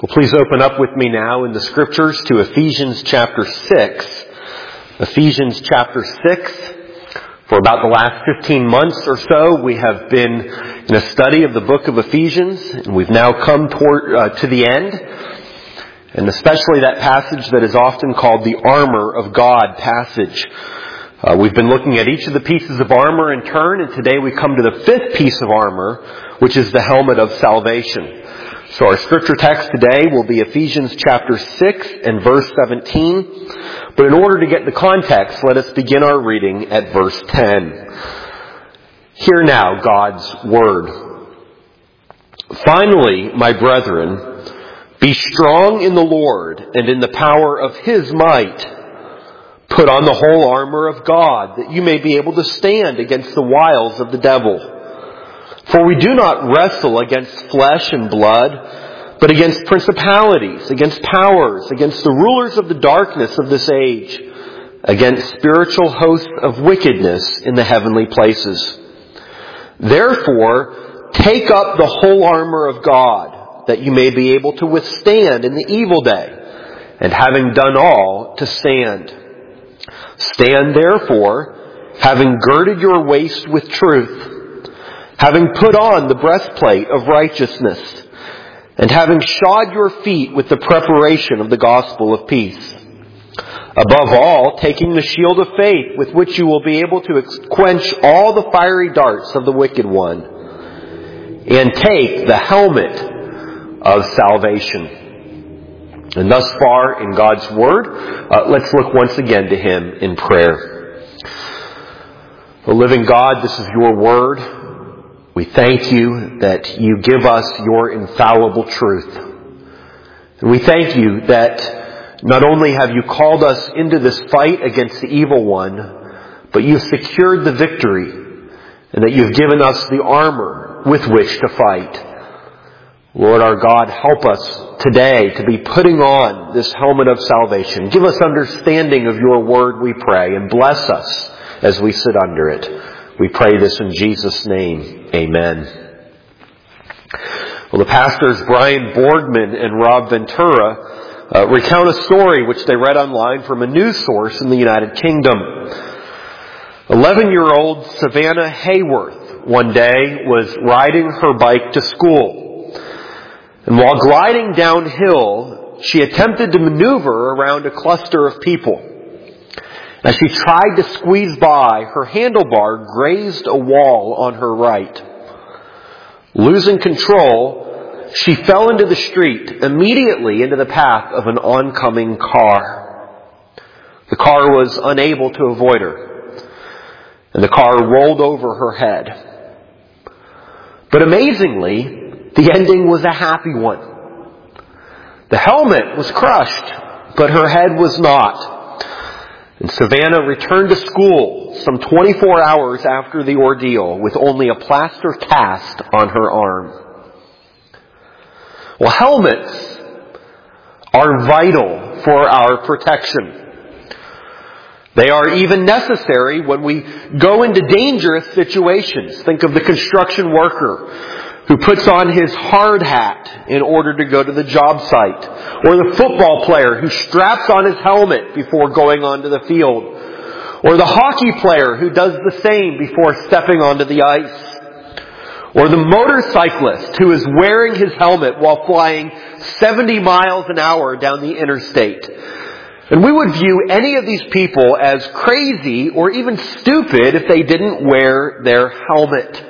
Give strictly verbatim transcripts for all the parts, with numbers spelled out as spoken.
Well, please open up with me now in the Scriptures to Ephesians chapter six. Ephesians chapter six. For about the last fifteen months or so, we have been in a study of the book of Ephesians, and we've now come toward, uh, to the end, and especially that passage that is often called the armor of God passage. Uh, we've been looking at each of the pieces of armor in turn, and today we come to the fifth piece of armor, which is the helmet of salvation. So our scripture text today will be Ephesians chapter six and verse seventeen. But in order to get the context, let us begin our reading at verse ten. Hear now God's word. Finally, my brethren, be strong in the Lord and in the power of His might. Put on the whole armor of God, that you may be able to stand against the wiles of the devil. For we do not wrestle against flesh and blood, but against principalities, against powers, against the rulers of the darkness of this age, against spiritual hosts of wickedness in the heavenly places. Therefore, take up the whole armor of God, that you may be able to withstand in the evil day, and having done all, to stand. Stand therefore, having girded your waist with truth, having put on the breastplate of righteousness, and having shod your feet with the preparation of the gospel of peace. Above all, taking the shield of faith, with which you will be able to quench all the fiery darts of the wicked one, and take the helmet of salvation. And thus far in God's Word, uh, let's look once again to Him in prayer. O living God, this is your Word. We thank you that you give us your infallible truth. And we thank you that not only have you called us into this fight against the evil one, but you've secured the victory, and that you've given us the armor with which to fight. Lord our God, help us today to be putting on this helmet of salvation. Give us understanding of your word, we pray, and bless us as we sit under it. We pray this in Jesus' name. Amen. Well, the pastors Brian Boardman and Rob Ventura uh, recount a story which they read online from a news source in the United Kingdom. eleven-year-old Savannah Hayworth one day was riding her bike to school. And while gliding downhill, she attempted to maneuver around a cluster of people. As she tried to squeeze by, her handlebar grazed a wall on her right. Losing control, she fell into the street, immediately into the path of an oncoming car. The car was unable to avoid her, and the car rolled over her head. But amazingly, the ending was a happy one. The helmet was crushed, but her head was not. And Savannah returned to school some twenty-four hours after the ordeal with only a plaster cast on her arm. Well, helmets are vital for our protection. They are even necessary when we go into dangerous situations. Think of the construction worker who puts on his hard hat in order to go to the job site, or the football player who straps on his helmet before going onto the field, or the hockey player who does the same before stepping onto the ice, or the motorcyclist who is wearing his helmet while flying seventy miles an hour down the interstate. And we would view any of these people as crazy or even stupid if they didn't wear their helmet.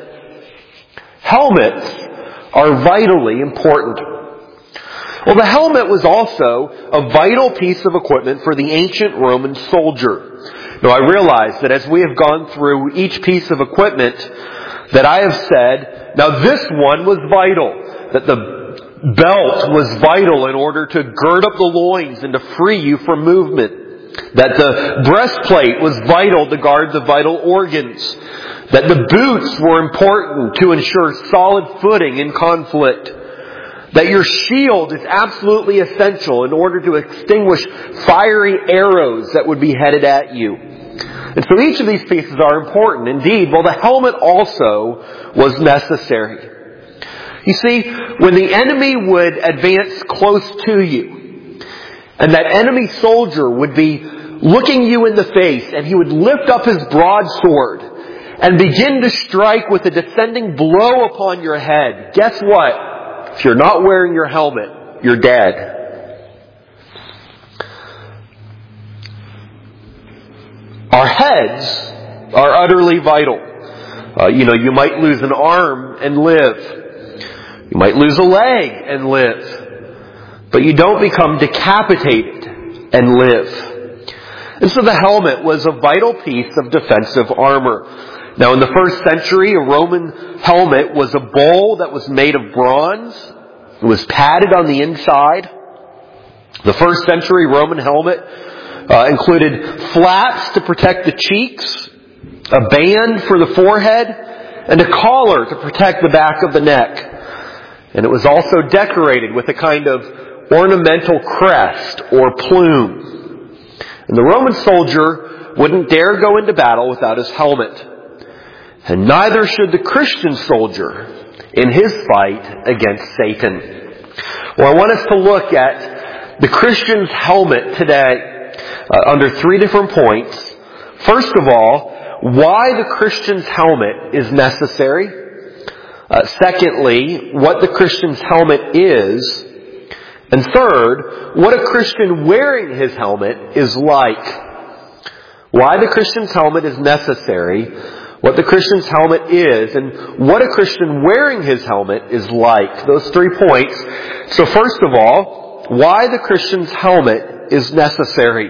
Helmets are vitally important. Well, the helmet was also a vital piece of equipment for the ancient Roman soldier. Now, I realize that as we have gone through each piece of equipment that I have said, now this one was vital, that the belt was vital in order to gird up the loins and to free you from movement, that the breastplate was vital to guard the vital organs, that the boots were important to ensure solid footing in conflict, that your shield is absolutely essential in order to extinguish fiery arrows that would be headed at you. And so each of these pieces are important. Indeed, well, the helmet also was necessary. You see, when the enemy would advance close to you, and that enemy soldier would be looking you in the face, and he would lift up his broadsword and begin to strike with a descending blow upon your head, guess what? If you're not wearing your helmet, you're dead. Our heads are utterly vital. Uh, you know, you might lose an arm and live. You might lose a leg and live. But you don't become decapitated and live. And so the helmet was a vital piece of defensive armor. Now in the first century, a Roman helmet was a bowl that was made of bronze. It was padded on the inside. The first century Roman helmet uh, included flaps to protect the cheeks, a band for the forehead, and a collar to protect the back of the neck. And it was also decorated with a kind of ornamental crest or plume. And the Roman soldier wouldn't dare go into battle without his helmet. And neither should the Christian soldier in his fight against Satan. Well, I want us to look at the Christian's helmet today uh, under three different points. First of all, why the Christian's helmet is necessary. Uh, secondly, what the Christian's helmet is. And third, what a Christian wearing his helmet is like. Why the Christian's helmet is necessary, what the Christian's helmet is, and what a Christian wearing his helmet is like. Those three points. So first of all, why the Christian's helmet is necessary.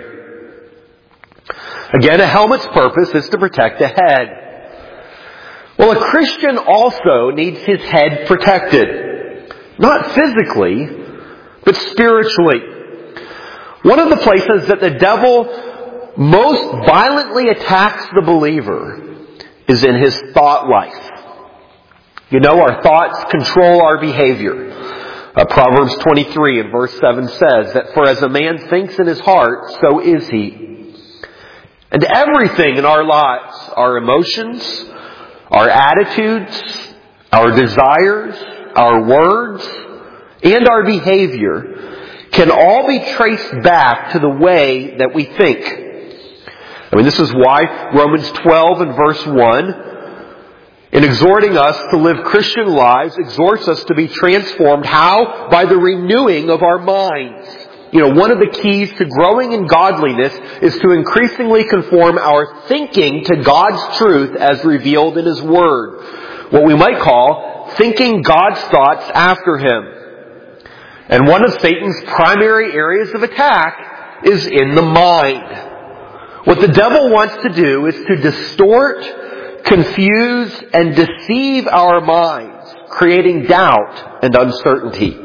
Again, a helmet's purpose is to protect the head. Well, a Christian also needs his head protected. Not physically, but spiritually. One of the places that the devil most violently attacks the believer is in his thought life. You know, our thoughts control our behavior. Uh, Proverbs twenty-three and verse seven says that, "For as a man thinks in his heart, so is he." And everything in our lives, our emotions, our attitudes, our desires, our words, and our behavior can all be traced back to the way that we think. I mean, this is why Romans twelve and verse one, in exhorting us to live Christian lives, exhorts us to be transformed. How? By the renewing of our minds. You know, one of the keys to growing in godliness is to increasingly conform our thinking to God's truth as revealed in His Word. What we might call thinking God's thoughts after Him. And one of Satan's primary areas of attack is in the mind. What the devil wants to do is to distort, confuse, and deceive our minds, creating doubt and uncertainty.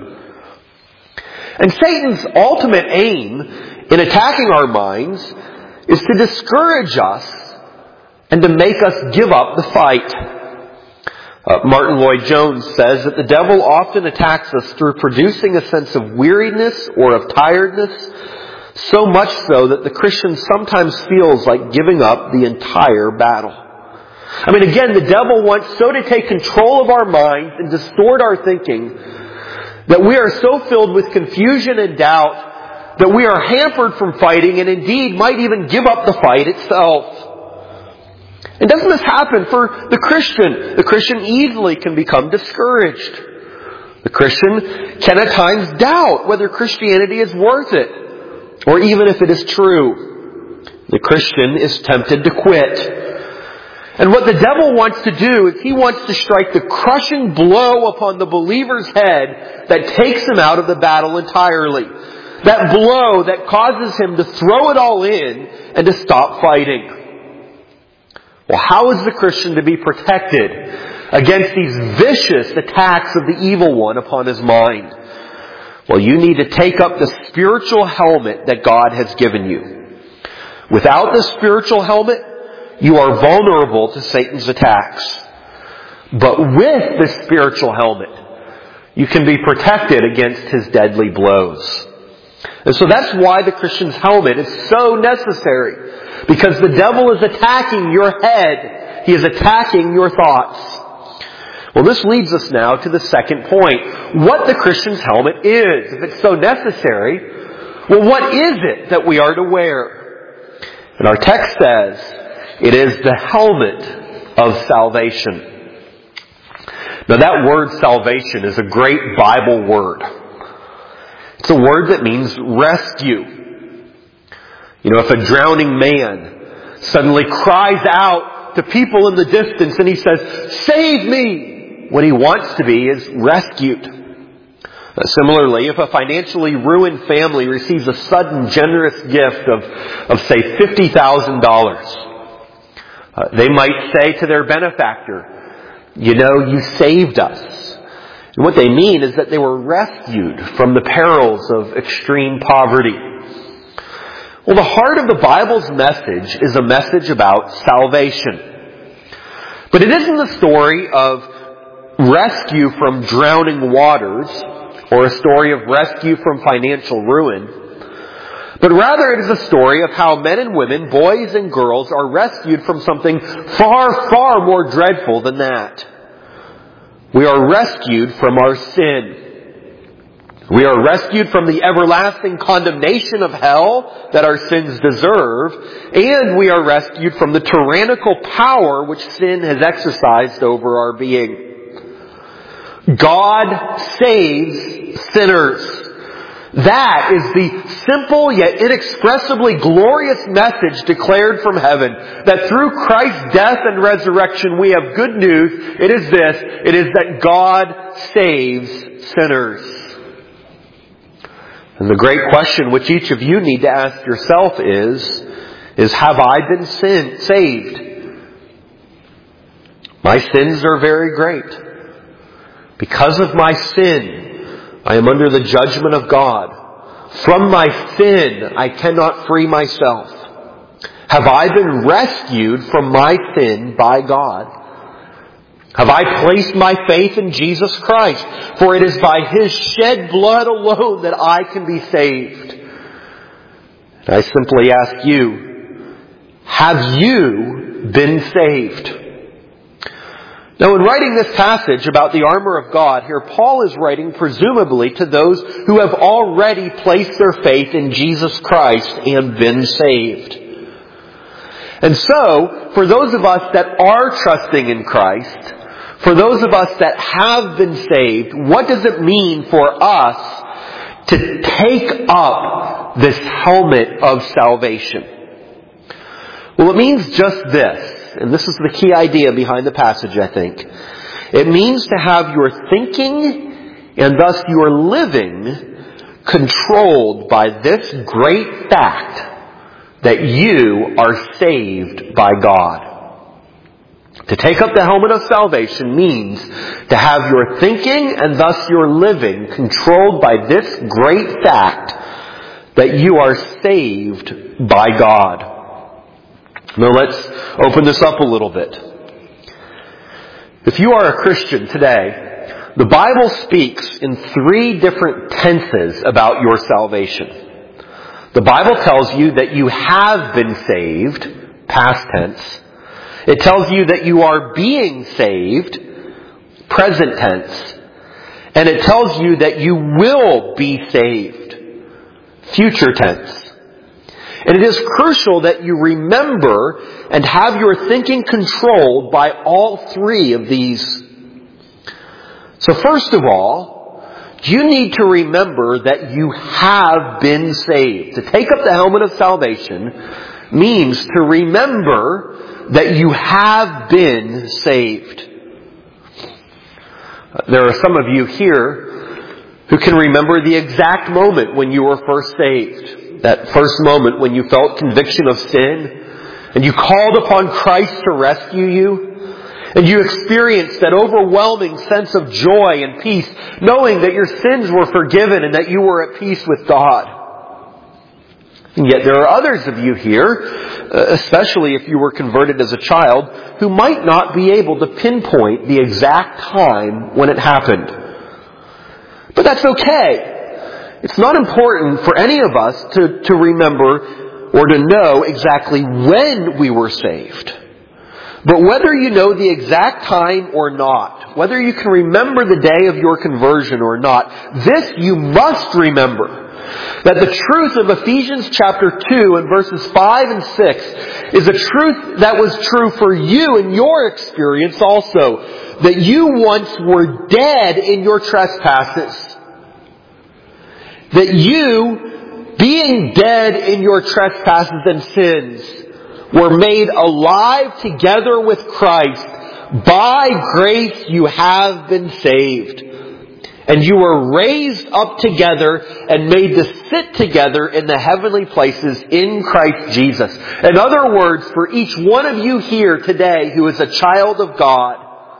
And Satan's ultimate aim in attacking our minds is to discourage us and to make us give up the fight. Uh, Martin Lloyd-Jones says that the devil often attacks us through producing a sense of weariness or of tiredness, so much so that the Christian sometimes feels like giving up the entire battle. I mean, again, the devil wants so to take control of our minds and distort our thinking that we are so filled with confusion and doubt that we are hampered from fighting and indeed might even give up the fight itself. And doesn't this happen for the Christian? The Christian easily can become discouraged. The Christian can at times doubt whether Christianity is worth it, or even if it is true. The Christian is tempted to quit. And what the devil wants to do is he wants to strike the crushing blow upon the believer's head that takes him out of the battle entirely. That blow that causes him to throw it all in and to stop fighting. Well, how is the Christian to be protected against these vicious attacks of the evil one upon his mind? Well, you need to take up the spiritual helmet that God has given you. Without the spiritual helmet, you are vulnerable to Satan's attacks. But with the spiritual helmet, you can be protected against his deadly blows. And so that's why the Christian's helmet is so necessary. Because the devil is attacking your head. He is attacking your thoughts. Well, this leads us now to the second point. What the Christian's helmet is. If it's so necessary, well, what is it that we are to wear? And our text says, it is the helmet of salvation. Now that word salvation is a great Bible word. It's a word that means rescue. You know, if a drowning man suddenly cries out to people in the distance and he says, "Save me!" what he wants to be is rescued. Uh, similarly, if a financially ruined family receives a sudden generous gift of, of say, fifty thousand dollars, uh, they might say to their benefactor, "You know, you saved us." And what they mean is that they were rescued from the perils of extreme poverty. Well, the heart of the Bible's message is a message about salvation. But it isn't the story of rescue from drowning waters or a story of rescue from financial ruin, but rather it is a story of how men and women, boys and girls, are rescued from something far, far more dreadful than that. We are rescued from our sin. We are rescued from the everlasting condemnation of hell that our sins deserve, and we are rescued from the tyrannical power which sin has exercised over our being. God saves sinners. That is the simple yet inexpressibly glorious message declared from heaven. That through Christ's death and resurrection we have good news. It is this. It is that God saves sinners. And the great question which each of you need to ask yourself is, is have I been sin- saved? My sins are very great. Because of my sin, I am under the judgment of God. From my sin, I cannot free myself. Have I been rescued from my sin by God? Have I placed my faith in Jesus Christ? For it is by His shed blood alone that I can be saved. And I simply ask you, have you been saved? Now, in writing this passage about the armor of God, here Paul is writing presumably to those who have already placed their faith in Jesus Christ and been saved. And so, for those of us that are trusting in Christ, for those of us that have been saved, what does it mean for us to take up this helmet of salvation? Well, it means just this. And this is the key idea behind the passage, I think. It means to have your thinking and thus your living controlled by this great fact that you are saved by God. To take up the helmet of salvation means to have your thinking and thus your living controlled by this great fact that you are saved by God. Now let's open this up a little bit. If you are a Christian today, the Bible speaks in three different tenses about your salvation. The Bible tells you that you have been saved, past tense. It tells you that you are being saved, present tense. And it tells you that you will be saved, future tense. And it is crucial that you remember and have your thinking controlled by all three of these. So first of all, you need to remember that you have been saved. To take up the helmet of salvation means to remember that you have been saved. There are some of you here who can remember the exact moment when you were first saved. That first moment when you felt conviction of sin and you called upon Christ to rescue you and you experienced that overwhelming sense of joy and peace knowing that your sins were forgiven and that you were at peace with God. And yet there are others of you here, especially if you were converted as a child, who might not be able to pinpoint the exact time when it happened. But that's okay. It's not important for any of us to, to remember or to know exactly when we were saved. But whether you know the exact time or not, whether you can remember the day of your conversion or not, this you must remember. That the truth of Ephesians chapter two and verses five and six is a truth that was true for you in your experience also. That you once were dead in your trespasses. That you, being dead in your trespasses and sins, were made alive together with Christ. By grace you have been saved. And you were raised up together and made to sit together in the heavenly places in Christ Jesus. In other words, for each one of you here today who is a child of God,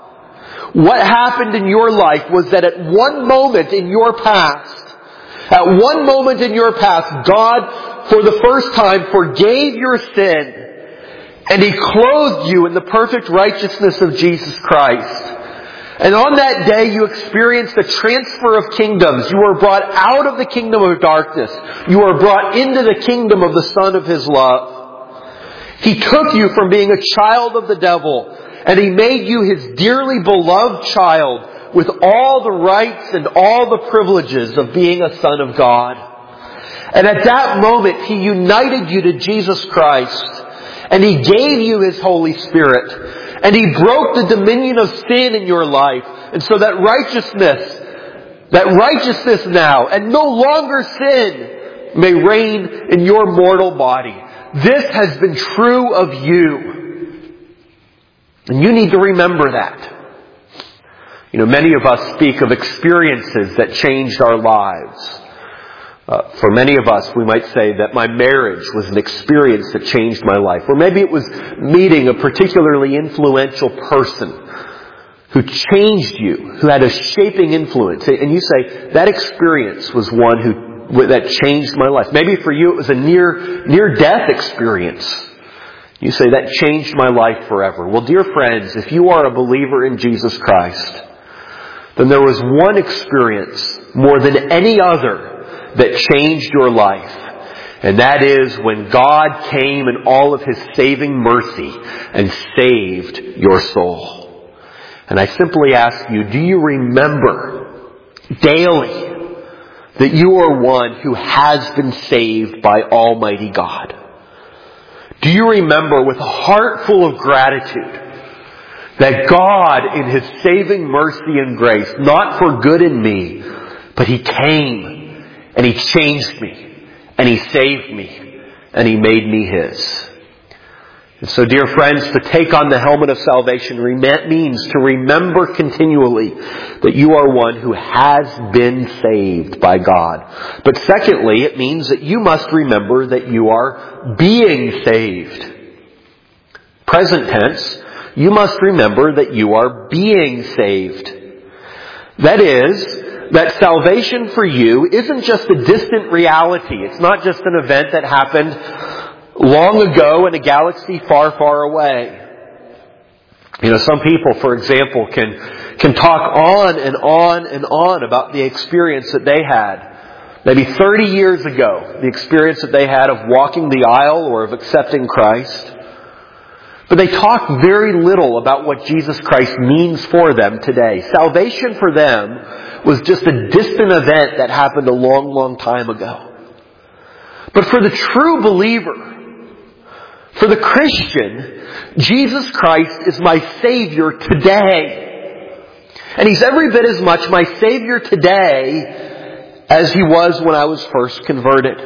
what happened in your life was that at one moment in your past, at one moment in your past, God, for the first time, forgave your sin. And He clothed you in the perfect righteousness of Jesus Christ. And on that day you experienced a transfer of kingdoms. You were brought out of the kingdom of darkness. You were brought into the kingdom of the Son of His love. He took you from being a child of the devil, and He made you His dearly beloved child with all the rights and all the privileges of being a son of God. And at that moment He united you to Jesus Christ, and He gave you His Holy Spirit. And He broke the dominion of sin in your life. And so that righteousness, that righteousness now, and no longer sin, may reign in your mortal body. This has been true of you. And you need to remember that. You know, many of us speak of experiences that changed our lives. Uh, for many of us, we might say that my marriage was an experience that changed my life. Or maybe it was meeting a particularly influential person who changed you, who had a shaping influence. And you say, that experience was one who that changed my life. Maybe for you it was a near, near-death experience. You say, that changed my life forever. Well, dear friends, if you are a believer in Jesus Christ, then there was one experience more than any other that changed your life. And that is when God came in all of His saving mercy and saved your soul. And I simply ask you, do you remember daily that you are one who has been saved by Almighty God? Do you remember with a heart full of gratitude that God in His saving mercy and grace, not for good in me, but He came and He changed me, and He saved me, and He made me His. And so, dear friends, to take on the helmet of salvation means to remember continually that you are one who has been saved by God. But secondly, it means that you must remember that you are being saved. Present tense, you must remember that you are being saved. That is, that salvation for you isn't just a distant reality. It's not just an event that happened long ago in a galaxy far, far away. You know, some people, for example, can can talk on and on and on about the experience that they had. Maybe thirty years ago, the experience that they had of walking the aisle or of accepting Christ. But they talk very little about what Jesus Christ means for them today. Salvation for them was just a distant event that happened a long, long time ago. But for the true believer, for the Christian, Jesus Christ is my Savior today. And He's every bit as much my Savior today as He was when I was first converted.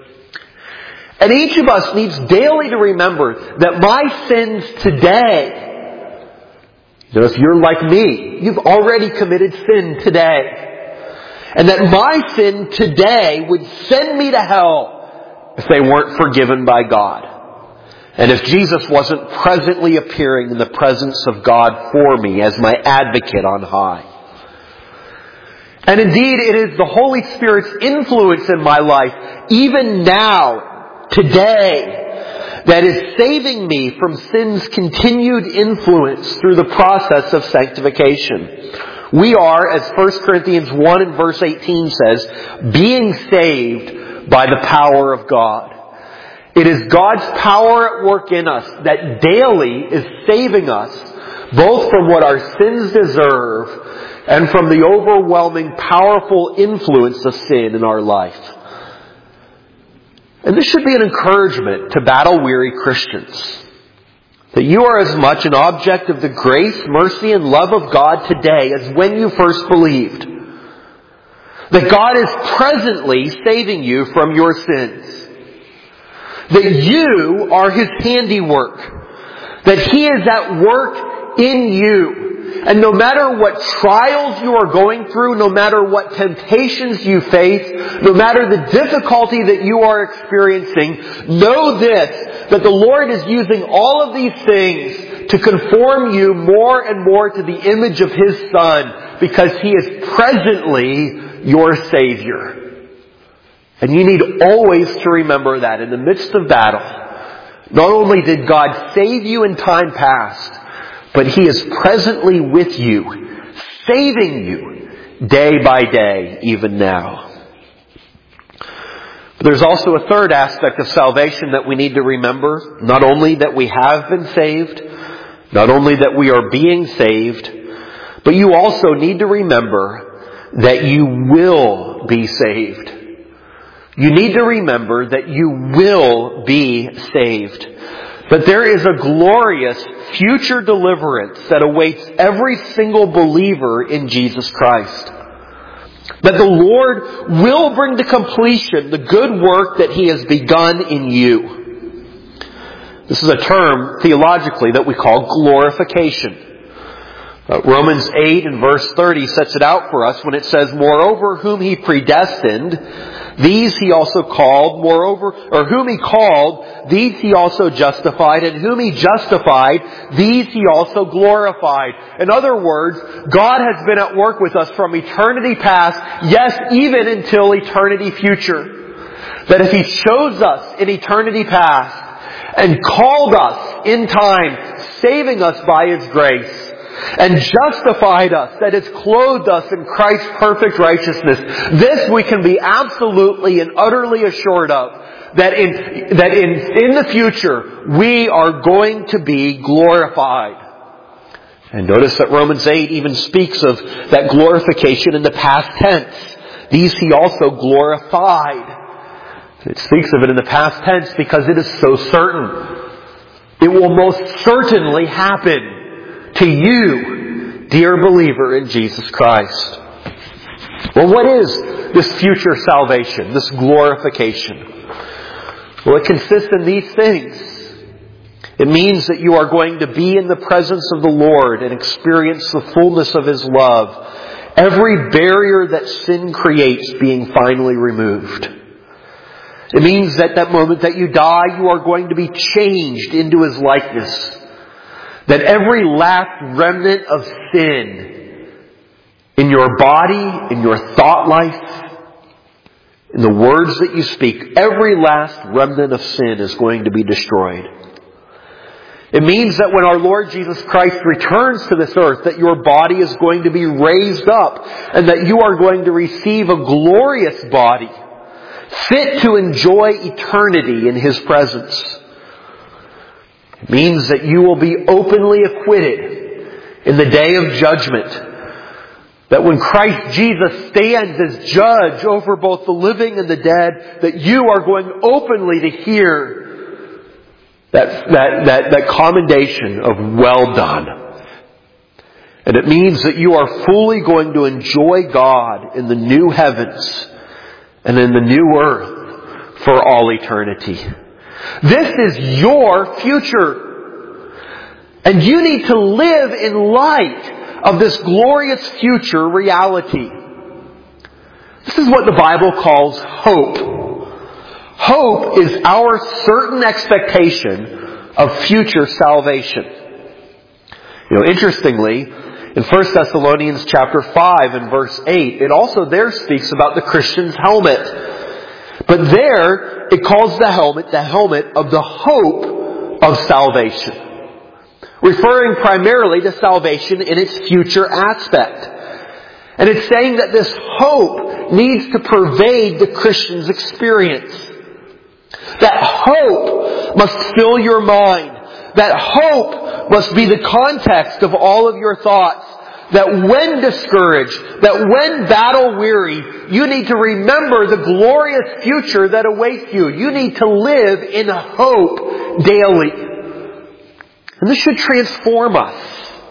And each of us needs daily to remember that my sins today, you know, if you're like me, you've already committed sin today. And that my sin today would send me to hell if they weren't forgiven by God. And if Jesus wasn't presently appearing in the presence of God for me as my advocate on high. And indeed, it is the Holy Spirit's influence in my life, even now, today, that is saving me from sin's continued influence through the process of sanctification. We are, as First Corinthians one and verse eighteen says, being saved by the power of God. It is God's power at work in us that daily is saving us both from what our sins deserve and from the overwhelming, powerful influence of sin in our life. And this should be an encouragement to battle-weary Christians. That you are as much an object of the grace, mercy, and love of God today as when you first believed. That God is presently saving you from your sins. That you are His handiwork. That He is at work in you. And no matter what trials you are going through, no matter what temptations you face, no matter the difficulty that you are experiencing, know this, that the Lord is using all of these things to conform you more and more to the image of His Son, because He is presently your Savior. And you need always to remember that in the midst of battle, not only did God save you in time past, but He is presently with you, saving you day by day, even now. But there's also a third aspect of salvation that we need to remember. Not only that we have been saved, not only that we are being saved, but you also need to remember that you will be saved. You need to remember that you will be saved. That there is a glorious future deliverance that awaits every single believer in Jesus Christ. That the Lord will bring to completion the good work that He has begun in you. This is a term theologically that we call glorification. Uh, Romans eight and verse thirty sets it out for us when it says, "Moreover, whom He predestined, these He also called, moreover, or whom He called, these He also justified, and whom He justified, these He also glorified." In other words, God has been at work with us from eternity past, yes, even until eternity future. That if He chose us in eternity past and called us in time, saving us by His grace, and justified us, that is, clothed us in Christ's perfect righteousness, this we can be absolutely and utterly assured of, that in that in, in the future we are going to be glorified. And notice that Romans eight even speaks of that glorification in the past tense. These He also glorified. It speaks of it in the past tense because it is so certain. It will most certainly happen to you, dear believer in Jesus Christ. Well, what is this future salvation, this glorification? Well, it consists in these things. It means that you are going to be in the presence of the Lord and experience the fullness of His love. Every barrier that sin creates being finally removed. It means that that moment that you die, you are going to be changed into His likeness. That every last remnant of sin in your body, in your thought life, in the words that you speak, every last remnant of sin is going to be destroyed. It means that when our Lord Jesus Christ returns to this earth, that your body is going to be raised up and that you are going to receive a glorious body, fit to enjoy eternity in His presence. It means that you will be openly acquitted in the day of judgment. That when Christ Jesus stands as judge over both the living and the dead, that you are going openly to hear that, that, that, that commendation of well done. And it means that you are fully going to enjoy God in the new heavens and in the new earth for all eternity. This is your future. And you need to live in light of this glorious future reality. This is what the Bible calls hope. Hope is our certain expectation of future salvation. You know, interestingly, in First Thessalonians chapter five and verse eight, it also there speaks about the Christian's helmet. But there, it calls the helmet the helmet of the hope of salvation. Referring primarily to salvation in its future aspect. And it's saying that this hope needs to pervade the Christian's experience. That hope must fill your mind. That hope must be the context of all of your thoughts. That when discouraged, that when battle weary, you need to remember the glorious future that awaits you. You need to live in hope daily. And this should transform us.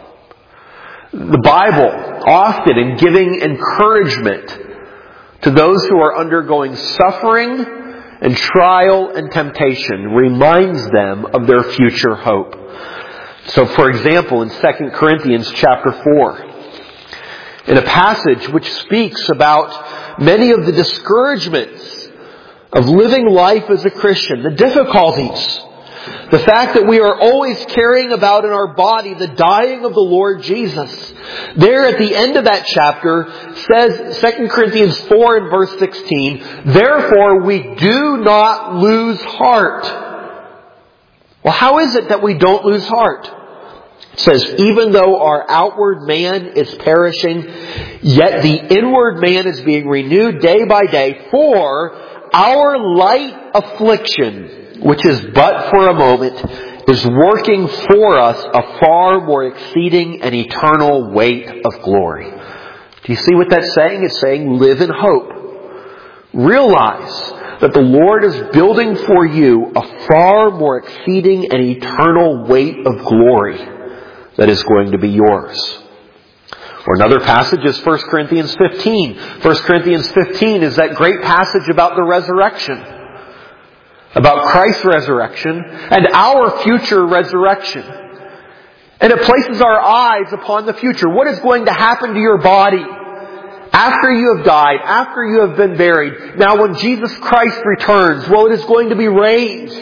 The Bible, often in giving encouragement to those who are undergoing suffering and trial and temptation, reminds them of their future hope. So, for example, in Second Corinthians chapter four, in a passage which speaks about many of the discouragements of living life as a Christian, the difficulties, the fact that we are always carrying about in our body the dying of the Lord Jesus. There at the end of that chapter says, Second Corinthians four and verse sixteen, "Therefore we do not lose heart." Well, how is it that we don't lose heart? It says, "Even though our outward man is perishing, yet the inward man is being renewed day by day. For our light affliction, which is but for a moment, is working for us a far more exceeding and eternal weight of glory." Do you see what that's saying? It's saying live in hope. Realize that the Lord is building for you a far more exceeding and eternal weight of glory that is going to be yours. Or another passage is First Corinthians fifteen. First Corinthians fifteen is that great passage about the resurrection. About Christ's resurrection and our future resurrection. And it places our eyes upon the future. What is going to happen to your body after you have died, after you have been buried? Now when Jesus Christ returns, well, it is going to be raised.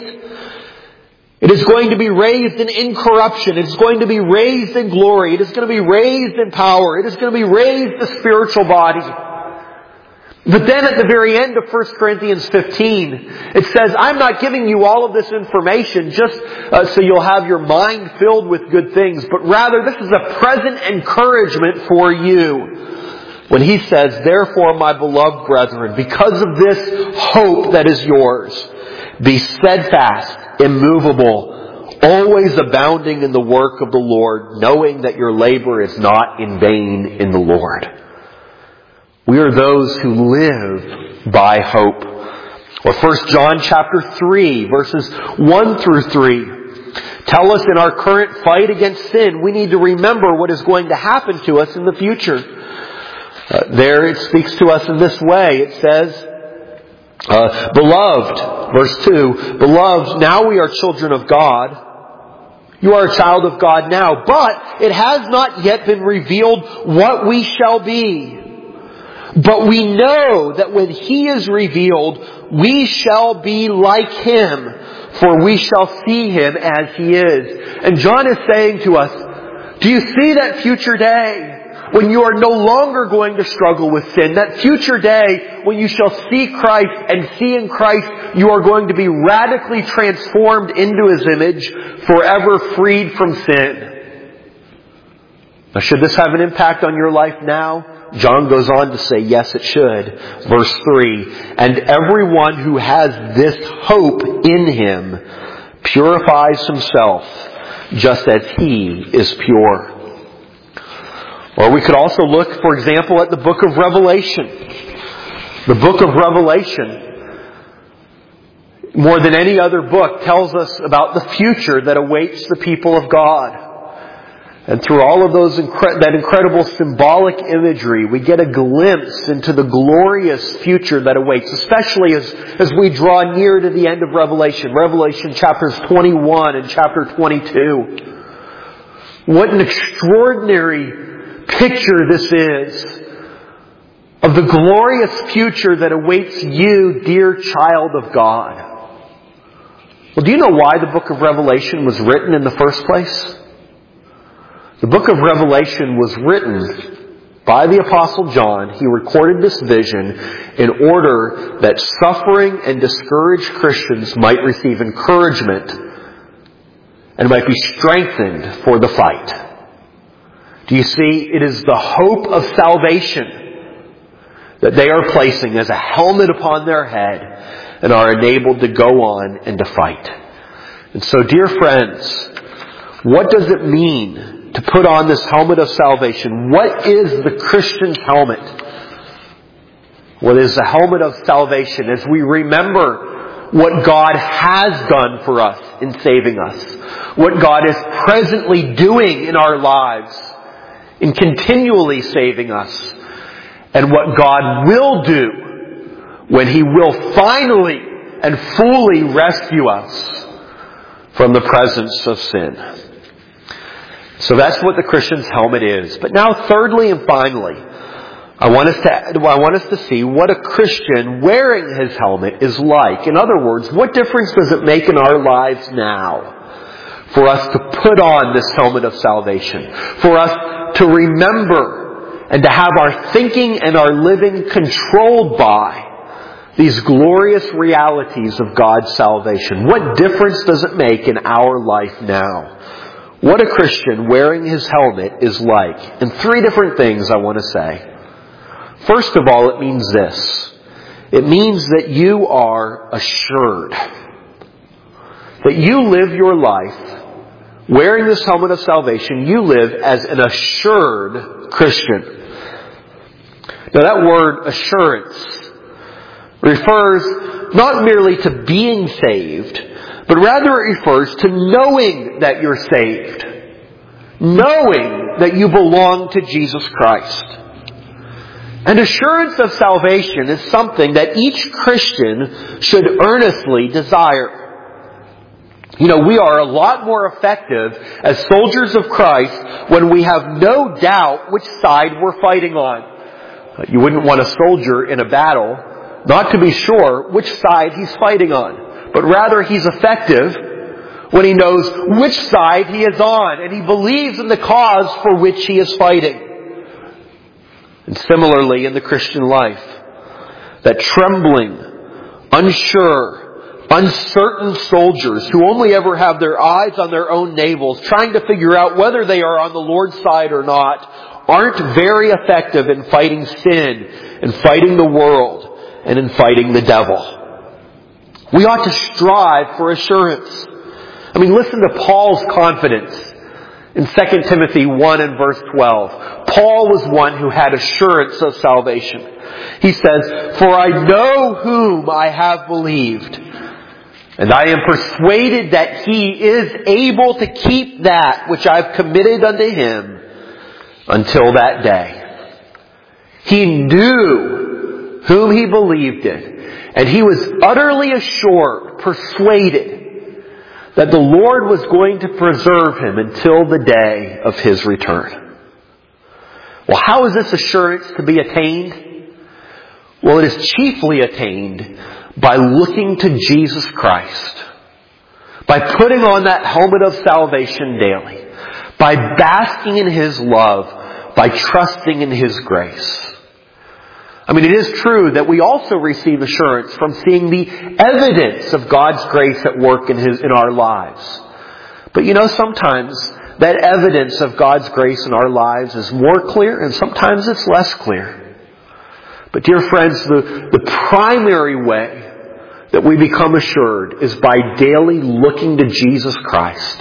It is going to be raised in incorruption. It is going to be raised in glory. It is going to be raised in power. It is going to be raised a spiritual body. But then at the very end of First Corinthians fifteen, it says, I'm not giving you all of this information just uh, so you'll have your mind filled with good things, but rather this is a present encouragement for you. When he says, "Therefore, my beloved brethren, because of this hope that is yours, be steadfast, immovable, always abounding in the work of the Lord, knowing that your labor is not in vain in the Lord." We are those who live by hope. Or First John chapter three, verses one through three, tell us in our current fight against sin, we need to remember what is going to happen to us in the future. Uh, there it speaks to us in this way. It says, uh, "Beloved," verse two, "Beloved, now we are children of God. You are a child of God now, but it has not yet been revealed what we shall be. But we know that when He is revealed, we shall be like Him, for we shall see Him as He is." And John is saying to us, do you see that future day when you are no longer going to struggle with sin? That future day when you shall see Christ, and see in Christ you are going to be radically transformed into His image, forever freed from sin. Now, should this have an impact on your life now? John goes on to say, yes, it should. Verse three, "And everyone who has this hope in Him purifies himself just as He is pure." Or we could also look, for example, at the book of Revelation. The book of Revelation, more than any other book, tells us about the future that awaits the people of God. And through all of those incre- that incredible symbolic imagery, we get a glimpse into the glorious future that awaits, especially as, as we draw near to the end of Revelation. Revelation chapters twenty-one and chapter twenty-two. What an extraordinary picture this is of the glorious future that awaits you, dear child of God. Well, do you know why the book of Revelation was written in the first place? The book of Revelation was written by the Apostle John. He recorded this vision in order that suffering and discouraged Christians might receive encouragement and might be strengthened for the fight. Do you see? It is the hope of salvation that they are placing as a helmet upon their head and are enabled to go on and to fight. And so, dear friends, what does it mean to put on this helmet of salvation? What is the Christian's helmet? Well, it is the helmet of salvation as we remember what God has done for us in saving us, what God is presently doing in our lives in continually saving us, and what God will do when He will finally and fully rescue us from the presence of sin. So that's what the Christian's helmet is. But now thirdly and finally, I want us to, I want us to see what a Christian wearing his helmet is like. In other words, what difference does it make in our lives now for us to put on this helmet of salvation? For us to remember and to have our thinking and our living controlled by these glorious realities of God's salvation. What difference does it make in our life now? What a Christian wearing his helmet is like. And three different things I want to say. First of all, it means this. It means that you are assured. That you live your life wearing this helmet of salvation. You live as an assured Christian. Now that word assurance refers not merely to being saved, but rather it refers to knowing that you're saved. Knowing that you belong to Jesus Christ. And assurance of salvation is something that each Christian should earnestly desire. You know, we are a lot more effective as soldiers of Christ when we have no doubt which side we're fighting on. You wouldn't want a soldier in a battle not to be sure which side he's fighting on, but rather he's effective when he knows which side he is on and he believes in the cause for which he is fighting. And similarly in the Christian life, that trembling, unsure, uncertain soldiers who only ever have their eyes on their own navels, trying to figure out whether they are on the Lord's side or not, aren't very effective in fighting sin, in fighting the world, and in fighting the devil. We ought to strive for assurance. I mean, listen to Paul's confidence in Second Timothy one and verse twelve. Paul was one who had assurance of salvation. He says, "For I know whom I have believed, and I am persuaded that He is able to keep that which I've committed unto Him until that day." He knew whom he believed in, and he was utterly assured, persuaded, that the Lord was going to preserve him until the day of his return. Well, how is this assurance to be attained? Well, it is chiefly attained by looking to Jesus Christ, by putting on that helmet of salvation daily, by basking in His love, by trusting in His grace. I mean, it is true that we also receive assurance from seeing the evidence of God's grace at work in His, in our lives. But you know, sometimes that evidence of God's grace in our lives is more clear and sometimes it's less clear. But dear friends, the, the primary way that we become assured is by daily looking to Jesus Christ,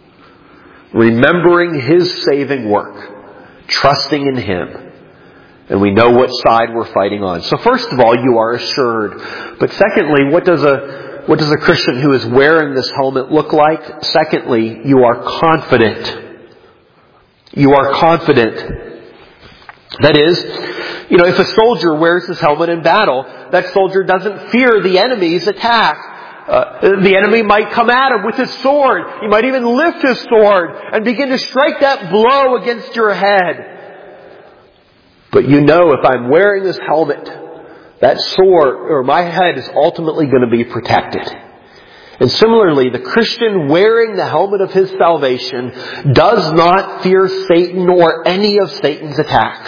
remembering His saving work, trusting in Him. And we know what side we're fighting on. So first of all, you are assured. But secondly, what does a what does a Christian who is wearing this helmet look like? Secondly, you are confident. You are confident. That is, you know, if a soldier wears his helmet in battle, that soldier doesn't fear the enemy's attack. Uh, the enemy might come at him with his sword. He might even lift his sword and begin to strike that blow against your head. But you know, if I'm wearing this helmet, that sword, or my head, is ultimately going to be protected. And similarly, the Christian wearing the helmet of his salvation does not fear Satan or any of Satan's attacks.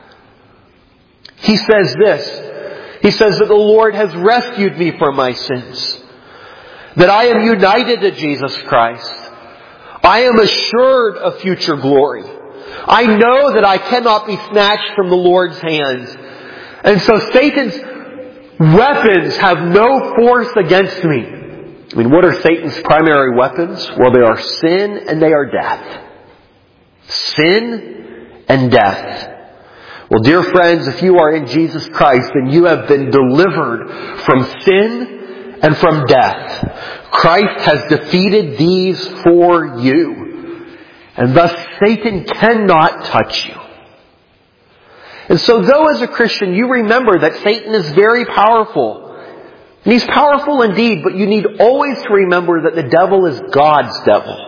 He says this. He says that the Lord has rescued me from my sins. That I am united to Jesus Christ. I am assured of future glory. I know that I cannot be snatched from the Lord's hands. And so Satan's weapons have no force against me. I mean, what are Satan's primary weapons? Well, they are sin and they are death. Sin and death. Well, dear friends, if you are in Jesus Christ, then you have been delivered from sin and from death. Christ has defeated these for you. And thus Satan cannot touch you. And so though as a Christian you remember that Satan is very powerful, and he's powerful indeed, but you need always to remember that the devil is God's devil.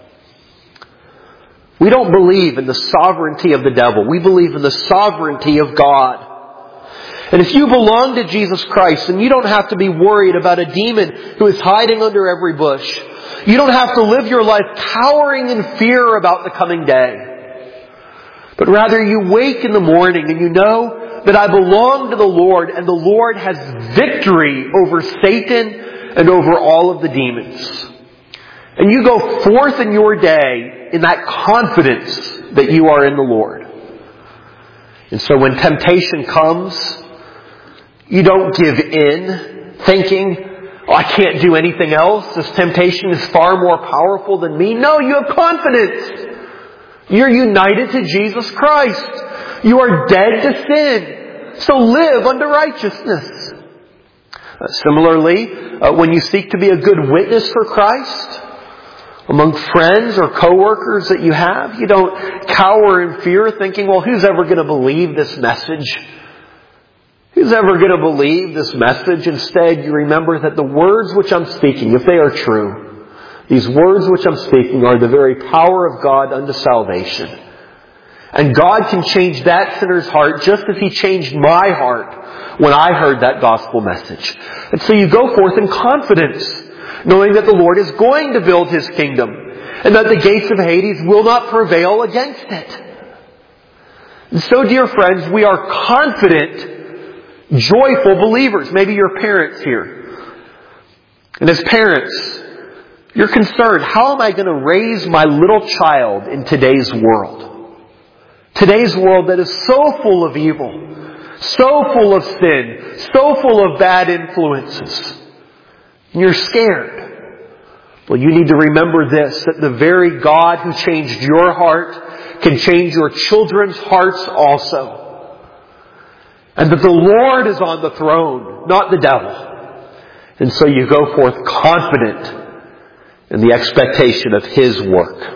We don't believe in the sovereignty of the devil. We believe in the sovereignty of God. And if you belong to Jesus Christ, then you don't have to be worried about a demon who is hiding under every bush. You don't have to live your life cowering in fear about the coming day. But rather you wake in the morning and you know that I belong to the Lord, and the Lord has victory over Satan and over all of the demons. And you go forth in your day in that confidence that you are in the Lord. And so when temptation comes, you don't give in thinking, oh, I can't do anything else. This temptation is far more powerful than me. No, you have confidence. You're united to Jesus Christ. You are dead to sin. So live unto righteousness. Uh, similarly, uh, when you seek to be a good witness for Christ, among friends or coworkers that you have, you don't cower in fear thinking, well, who's ever going to believe this message? Who's ever going to believe this message? Instead, you remember that the words which I'm speaking, if they are true, these words which I'm speaking are the very power of God unto salvation. And God can change that sinner's heart just as He changed my heart when I heard that gospel message. And so you go forth in confidence, knowing that the Lord is going to build His kingdom and that the gates of Hades will not prevail against it. And so, dear friends, we are confident, joyful believers. Maybe you're parents here. And as parents, you're concerned, how am I going to raise my little child in today's world? Today's world that is so full of evil, so full of sin, so full of bad influences. And you're scared. Well, you need to remember this, that the very God who changed your heart can change your children's hearts also. And that the Lord is on the throne, not the devil. And so you go forth confident in the expectation of His work.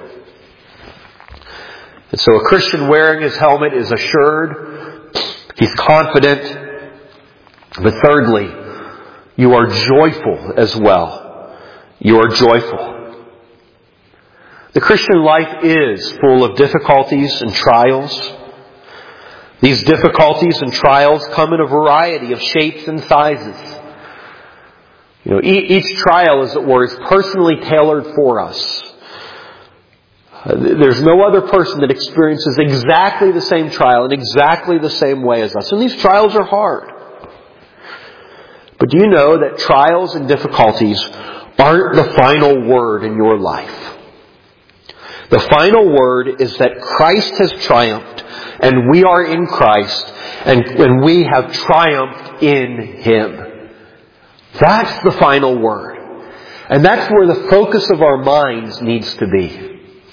And so a Christian wearing his helmet is assured. He's confident. But thirdly, you are joyful as well. You are joyful. The Christian life is full of difficulties and trials. These difficulties and trials come in a variety of shapes and sizes. You know, each trial, as it were, is personally tailored for us. There's no other person that experiences exactly the same trial in exactly the same way as us. And these trials are hard. But do you know that trials and difficulties aren't the final word in your life? The final word is that Christ has triumphed, and we are in Christ, and, and we have triumphed in Him. That's the final word. And that's where the focus of our minds needs to be.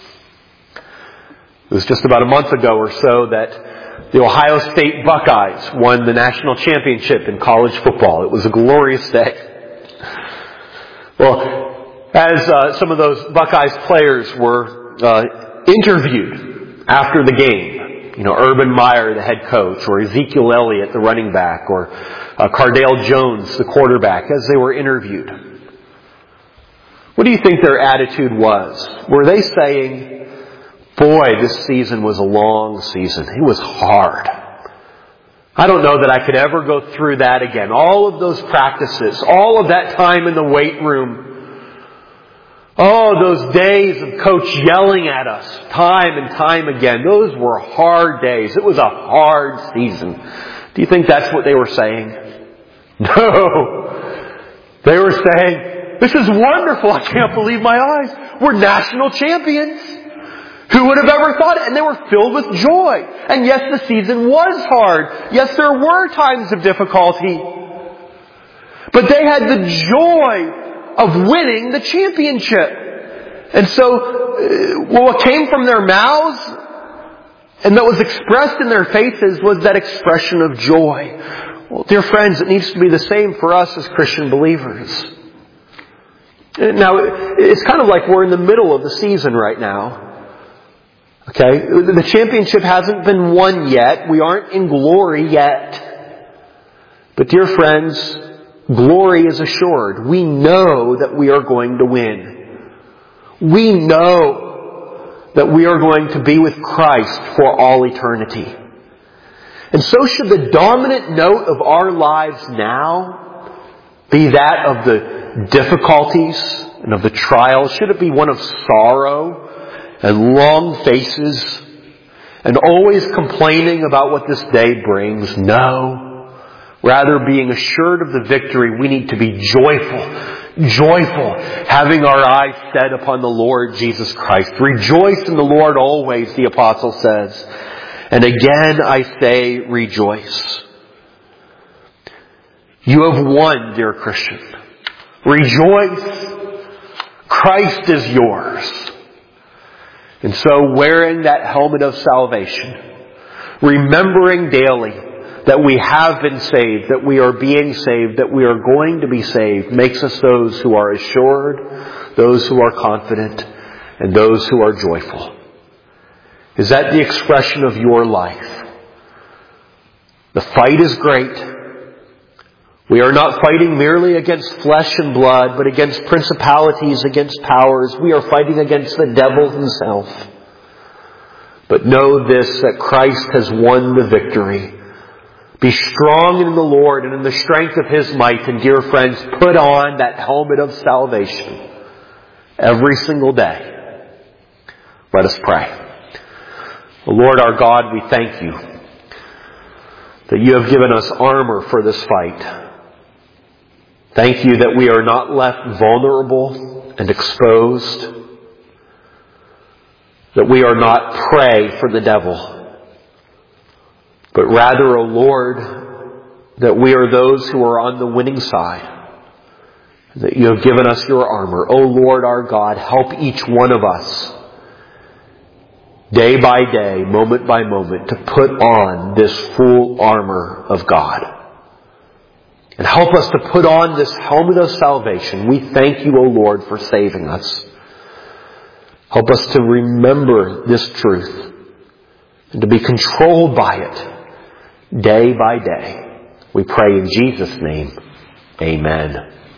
It was just about a month ago or so that the Ohio State Buckeyes won the national championship in college football. It was a glorious day. Well, as uh, some of those Buckeyes players were uh, interviewed after the game, you know, Urban Meyer, the head coach, or Ezekiel Elliott, the running back, or uh, Cardale Jones, the quarterback, as they were interviewed, what do you think their attitude was? Were they saying, boy, this season was a long season. It was hard. I don't know that I could ever go through that again. All of those practices, all of that time in the weight room, oh, those days of Coach yelling at us time and time again, those were hard days. It was a hard season. Do you think that's what they were saying? No. They were saying, this is wonderful. I can't believe my eyes. We're national champions. Who would have ever thought it? And they were filled with joy. And yes, the season was hard. Yes, there were times of difficulty. But they had the joy of winning the championship. And so, what came from their mouths and that was expressed in their faces was that expression of joy. Well, dear friends, it needs to be the same for us as Christian believers. Now, it's kind of like we're in the middle of the season right now. Okay? The championship hasn't been won yet. We aren't in glory yet. But dear friends, glory is assured. We know that we are going to win. We know that we are going to be with Christ for all eternity. And so should the dominant note of our lives now be that of the difficulties and of the trials? Should it be one of sorrow and long faces and always complaining about what this day brings? No. Rather, being assured of the victory, we need to be joyful, joyful, having our eyes set upon the Lord Jesus Christ. Rejoice in the Lord always, the apostle says. And again I say, rejoice. You have won, dear Christian. Rejoice. Christ is yours. And so wearing that helmet of salvation, remembering daily that we have been saved, that we are being saved, that we are going to be saved, makes us those who are assured, those who are confident, and those who are joyful. Is that the expression of your life? The fight is great. We are not fighting merely against flesh and blood, but against principalities, against powers. We are fighting against the devil himself. But know this, that Christ has won the victory. Be strong in the Lord and in the strength of His might. And dear friends, put on that helmet of salvation every single day. Let us pray. Lord our God, we thank You that You have given us armor for this fight. Thank You that we are not left vulnerable and exposed. That we are not prey for the devil. But rather, O Lord, that we are those who are on the winning side. That You have given us Your armor. O Lord our God, help each one of us, day by day, moment by moment, to put on this full armor of God. And help us to put on this helmet of salvation. We thank You, O Lord, for saving us. Help us to remember this truth and to be controlled by it day by day. We pray in Jesus' name. Amen.